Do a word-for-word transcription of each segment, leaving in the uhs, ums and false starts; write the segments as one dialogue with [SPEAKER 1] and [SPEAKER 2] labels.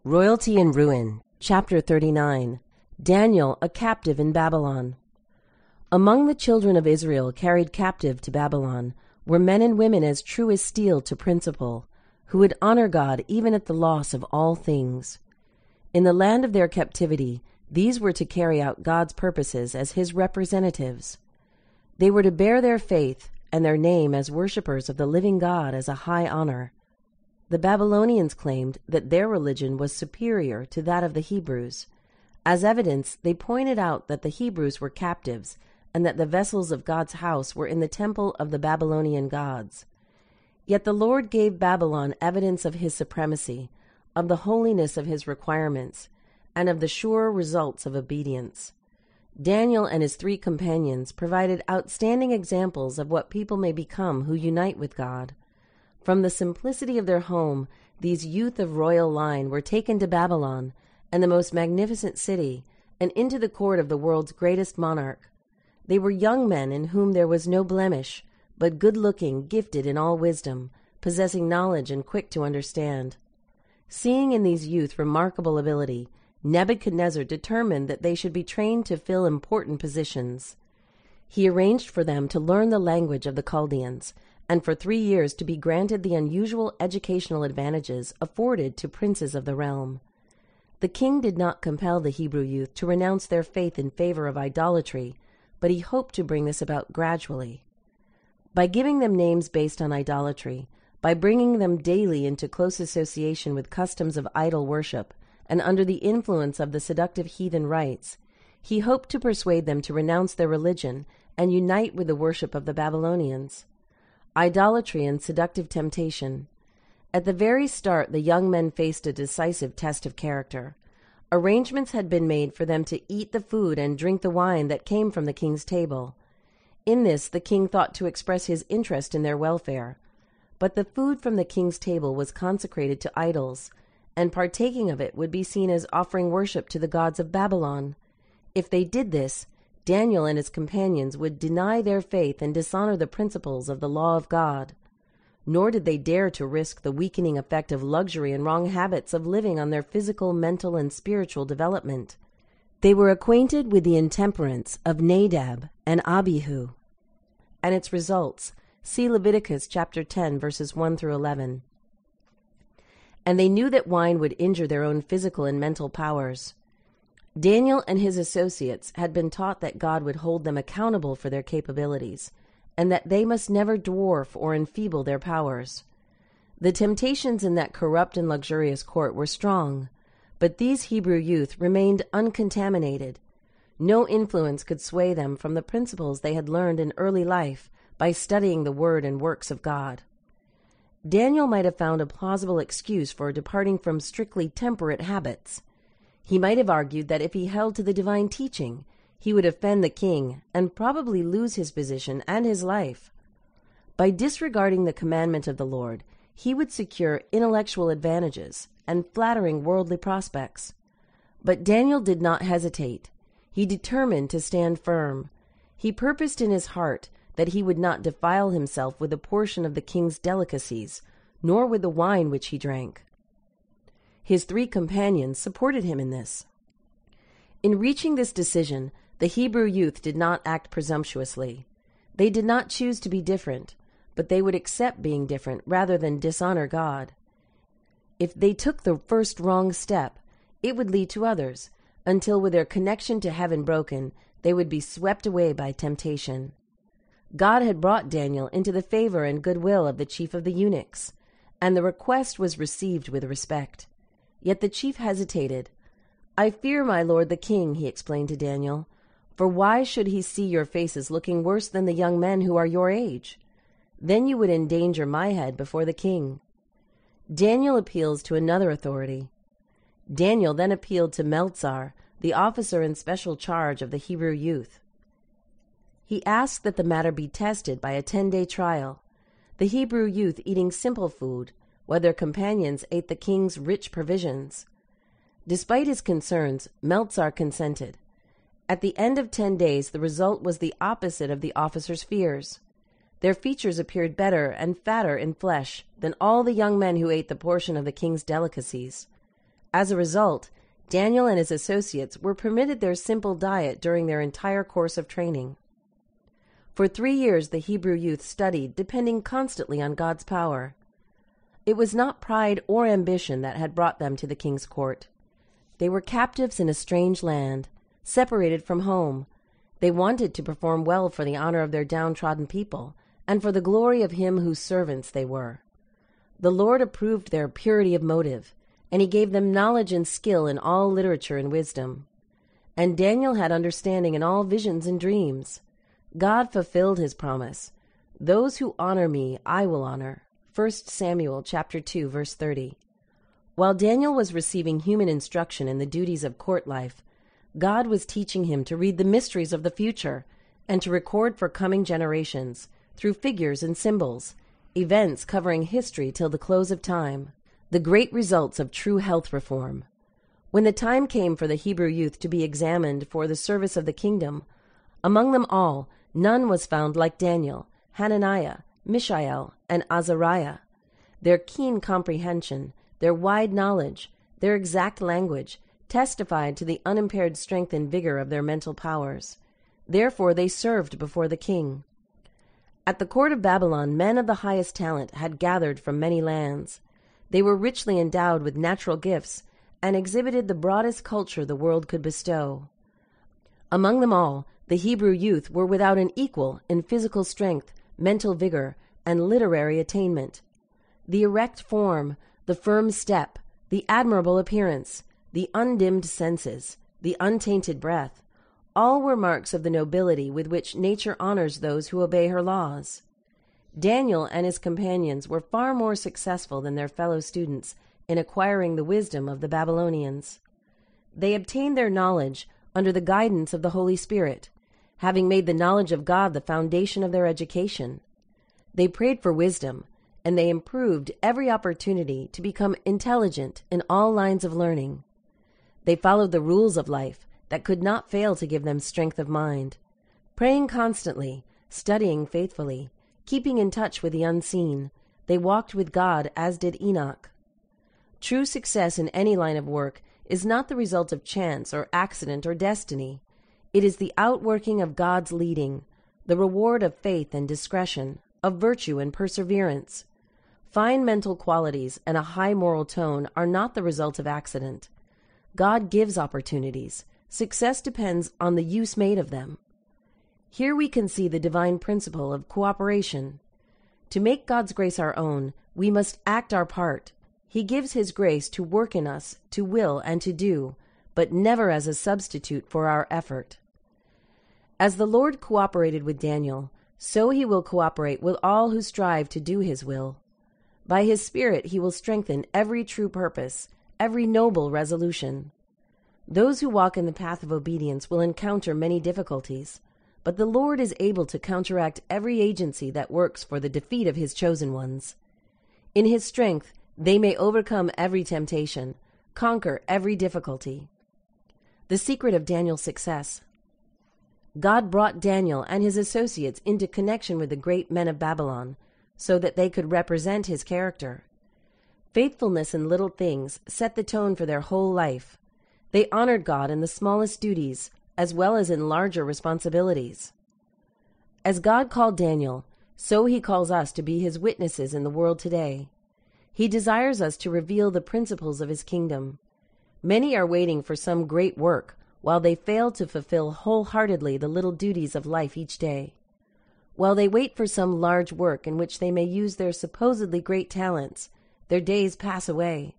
[SPEAKER 1] Royalty in Ruin, Chapter thirty-nine. Daniel, a captive in Babylon. Among the children of Israel carried captive to Babylon were men and women as true as steel to principle, who would honor God even at the loss of all things. In the land of their captivity, these were to carry out God's purposes as his representatives. They were to bear their faith and their name as worshippers of the living God as a high honor. The Babylonians claimed that their religion was superior to that of the Hebrews. As evidence, they pointed out that the Hebrews were captives and that the vessels of God's house were in the temple of the Babylonian gods. Yet the Lord gave Babylon evidence of his supremacy, of the holiness of his requirements, and of the sure results of obedience. Daniel and his three companions provided outstanding examples of what people may become who unite with God. From the simplicity of their home, these youth of royal line were taken to Babylon, and the most magnificent city, and into the court of the world's greatest monarch. They were young men in whom there was no blemish, but good-looking, gifted in all wisdom, possessing knowledge and quick to understand. Seeing in these youth remarkable ability, Nebuchadnezzar determined that they should be trained to fill important positions. He arranged for them to learn the language of the Chaldeans, and for three years to be granted the unusual educational advantages afforded to princes of the realm. The king did not compel the Hebrew youth to renounce their faith in favor of idolatry, but he hoped to bring this about gradually. By giving them names based on idolatry, by bringing them daily into close association with customs of idol worship, and under the influence of the seductive heathen rites, he hoped to persuade them to renounce their religion and unite with the worship of the Babylonians. Idolatry and seductive temptation. At the very start, the young men faced a decisive test of character. Arrangements had been made for them to eat the food and drink the wine that came from the king's table. In this, the king thought to express his interest in their welfare. But the food from the king's table was consecrated to idols, and partaking of it would be seen as offering worship to the gods of Babylon. If they did this, Daniel and his companions would deny their faith and dishonor the principles of the law of God. Nor did they dare to risk the weakening effect of luxury and wrong habits of living on their physical, mental, and spiritual development. They were acquainted with the intemperance of Nadab and Abihu, and its results. See Leviticus chapter ten, verses one through eleven. And they knew that wine would injure their own physical and mental powers. Daniel and his associates had been taught that God would hold them accountable for their capabilities, and that they must never dwarf or enfeeble their powers. The temptations in that corrupt and luxurious court were strong, but these Hebrew youth remained uncontaminated. No influence could sway them from the principles they had learned in early life by studying the word and works of God. Daniel might have found a plausible excuse for departing from strictly temperate habits. He might have argued that if he held to the divine teaching, he would offend the king and probably lose his position and his life. By disregarding the commandment of the Lord, he would secure intellectual advantages and flattering worldly prospects. But Daniel did not hesitate. He determined to stand firm. He purposed in his heart that he would not defile himself with a portion of the king's delicacies, nor with the wine which he drank. His three companions supported him in this. In reaching this decision, the Hebrew youth did not act presumptuously. They did not choose to be different, but they would accept being different rather than dishonor God. If they took the first wrong step, it would lead to others, until with their connection to heaven broken, they would be swept away by temptation. God had brought Daniel into the favor and goodwill of the chief of the eunuchs, and the request was received with respect. Yet the chief hesitated. "I fear my lord the king," he explained to Daniel, "for why should he see your faces looking worse than the young men who are your age? Then you would endanger my head before the king." Daniel appeals to another authority. Daniel then appealed to Meltzar, the officer in special charge of the Hebrew youth. He asked that the matter be tested by a ten-day trial, the Hebrew youth eating simple food, while their companions ate the king's rich provisions. Despite his concerns, Meltzar consented. At the end of ten days, the result was the opposite of the officer's fears. Their features appeared better and fatter in flesh than all the young men who ate the portion of the king's delicacies. As a result, Daniel and his associates were permitted their simple diet during their entire course of training. For three years the Hebrew youth studied, depending constantly on God's power. It was not pride or ambition that had brought them to the king's court. They were captives in a strange land, separated from home. They wanted to perform well for the honor of their downtrodden people, and for the glory of him whose servants they were. The Lord approved their purity of motive, and he gave them knowledge and skill in all literature and wisdom. And Daniel had understanding in all visions and dreams. God fulfilled his promise. Those who honor me, I will honor. First Samuel chapter two, verse thirty. While Daniel was receiving human instruction in the duties of court life, God was teaching him to read the mysteries of the future and to record for coming generations, through figures and symbols, events covering history till the close of time, the great results of true health reform. When the time came for the Hebrew youth to be examined for the service of the kingdom, among them all, none was found like Daniel, Hananiah, Mishael, and Azariah. Their keen comprehension, their wide knowledge, their exact language, testified to the unimpaired strength and vigor of their mental powers. Therefore they served before the king. At the court of Babylon, men of the highest talent had gathered from many lands. They were richly endowed with natural gifts and exhibited the broadest culture the world could bestow. Among them all, the Hebrew youth were without an equal in physical strength, mental vigor, and literary attainment. The erect form, the firm step, the admirable appearance, the undimmed senses, the untainted breath, all were marks of the nobility with which nature honors those who obey her laws. Daniel and his companions were far more successful than their fellow students in acquiring the wisdom of the Babylonians. They obtained their knowledge under the guidance of the Holy Spirit, having made the knowledge of God the foundation of their education. They prayed for wisdom, and they improved every opportunity to become intelligent in all lines of learning. They followed the rules of life that could not fail to give them strength of mind, praying constantly, studying faithfully, keeping in touch with the unseen. They walked with God as did Enoch. True success in any line of work is not the result of chance or accident or destiny. It is the outworking of God's leading, the reward of faith and discretion, of virtue and perseverance. Fine mental qualities and a high moral tone are not the result of accident. God gives opportunities. Success depends on the use made of them. Here we can see the divine principle of cooperation. To make God's grace our own, we must act our part. He gives his grace to work in us, to will and to do, but never as a substitute for our effort. As the Lord cooperated with Daniel, so he will cooperate with all who strive to do his will. By his Spirit he will strengthen every true purpose, every noble resolution. Those who walk in the path of obedience will encounter many difficulties, but the Lord is able to counteract every agency that works for the defeat of his chosen ones. In his strength they may overcome every temptation, conquer every difficulty. The secret of Daniel's success. God brought Daniel and his associates into connection with the great men of Babylon, so that they could represent his character. Faithfulness in little things set the tone for their whole life. They honored God in the smallest duties, as well as in larger responsibilities. As God called Daniel, so he calls us to be his witnesses in the world today. He desires us to reveal the principles of his kingdom. Many are waiting for some great work, while they fail to fulfill wholeheartedly the little duties of life each day. While they wait for some large work in which they may use their supposedly great talents, their days pass away.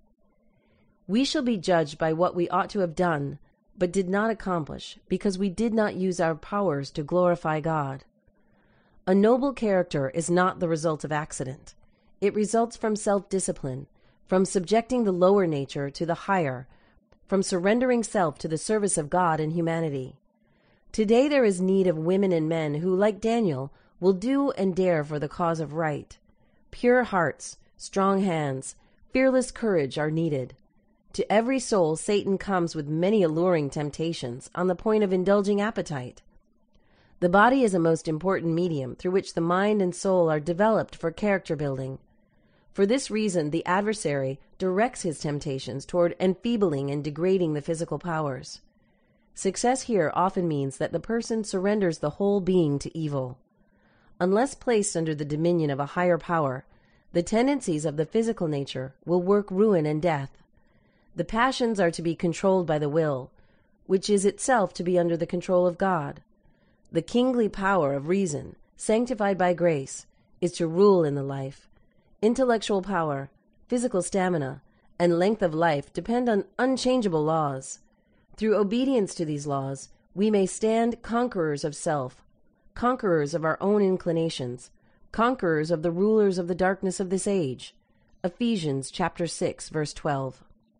[SPEAKER 1] We shall be judged by what we ought to have done, but did not accomplish, because we did not use our powers to glorify God. A noble character is not the result of accident. It results from self-discipline, from subjecting the lower nature to the higher, from surrendering self to the service of God and humanity. Today there is need of women and men who, like Daniel, will do and dare for the cause of right. Pure hearts, strong hands, fearless courage are needed. To every soul Satan comes with many alluring temptations on the point of indulging appetite. The body is a most important medium through which the mind and soul are developed for character building. For this reason, the adversary directs his temptations toward enfeebling and degrading the physical powers. Success here often means that the person surrenders the whole being to evil. Unless placed under the dominion of a higher power, the tendencies of the physical nature will work ruin and death. The passions are to be controlled by the will, which is itself to be under the control of God. The kingly power of reason, sanctified by grace, is to rule in the life. Intellectual power, physical stamina, and length of life depend on unchangeable laws. Through obedience to these laws, we may stand conquerors of self, conquerors of our own inclinations, conquerors of the rulers of the darkness of this age. Ephesians chapter six, verse twelve.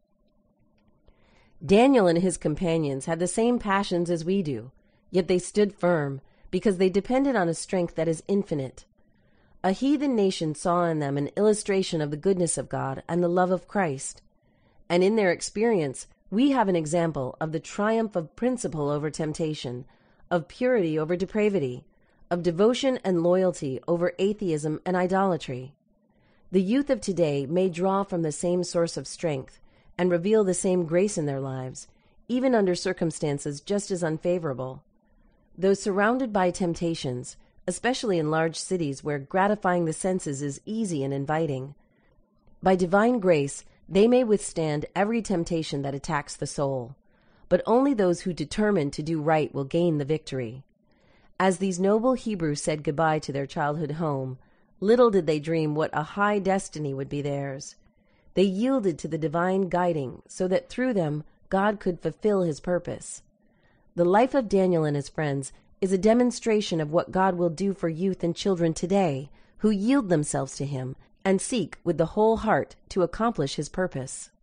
[SPEAKER 1] Daniel and his companions had the same passions as we do, yet they stood firm, because they depended on a strength that is infinite. A heathen nation saw in them an illustration of the goodness of God and the love of Christ. And in their experience, we have an example of the triumph of principle over temptation, of purity over depravity, of devotion and loyalty over atheism and idolatry. The youth of today may draw from the same source of strength and reveal the same grace in their lives, even under circumstances just as unfavorable. Though surrounded by temptations, especially in large cities where gratifying the senses is easy and inviting, by divine grace they may withstand every temptation that attacks the soul, but only those who determine to do right will gain the victory. As these noble Hebrews said goodbye to their childhood home, little did they dream what a high destiny would be theirs. They yielded to the divine guiding so that through them God could fulfill his purpose. The life of Daniel and his friends is a demonstration of what God will do for youth and children today who yield themselves to him and seek with the whole heart to accomplish his purpose.